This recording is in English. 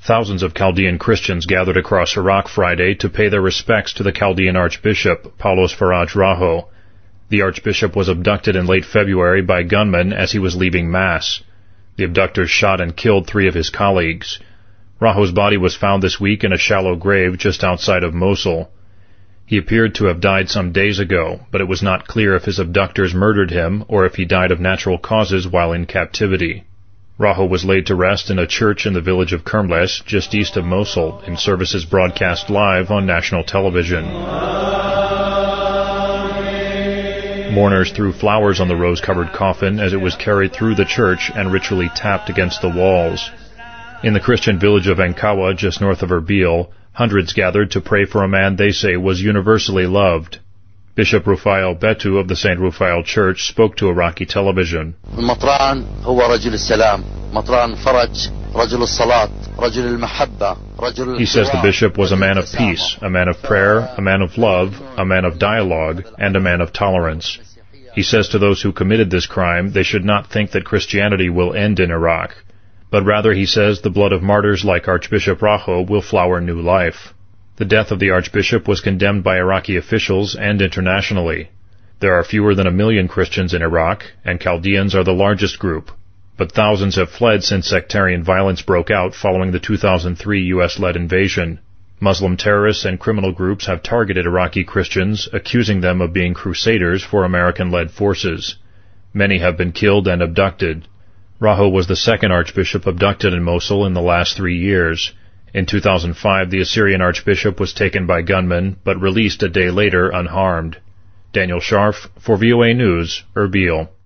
Thousands of Chaldean Christians gathered across Iraq Friday to pay their respects to the Chaldean Archbishop, Paulos Faraj Raho. The Archbishop was abducted in late February by gunmen as he was leaving Mass. The abductors shot and killed 3 of his colleagues. Raho's body was found this week in a shallow grave just outside of Mosul. He appeared to have died some days ago, but it was not clear if his abductors murdered him or if he died of natural causes while in captivity. Raho was laid to rest in a church in the village of Kermles, just east of Mosul, in services broadcast live on national television. Mourners threw flowers on the rose-covered coffin as it was carried through the church and ritually tapped against the walls. In the Christian village of Ankawa, just north of Erbil, hundreds gathered to pray for a man they say was universally loved. Bishop Rufail Betu of the St. Rufail Church spoke to Iraqi television. He says the bishop was a man of peace, a man of prayer, a man of love, a man of dialogue, and a man of tolerance. He says to those who committed this crime, they should not think that Christianity will end in Iraq, but rather, he says, the blood of martyrs like Archbishop Raho will flower new life. The death of the Archbishop was condemned by Iraqi officials and internationally. There are fewer than 1 million Christians in Iraq, and Chaldeans are the largest group. But thousands have fled since sectarian violence broke out following the 2003 U.S.-led invasion. Muslim terrorists and criminal groups have targeted Iraqi Christians, accusing them of being crusaders for American-led forces. Many have been killed and abducted. Raho was the second archbishop abducted in Mosul in the last 3 years. In 2005, the Assyrian archbishop was taken by gunmen, but released a day later unharmed. Daniel Scharf for VOA News, Erbil.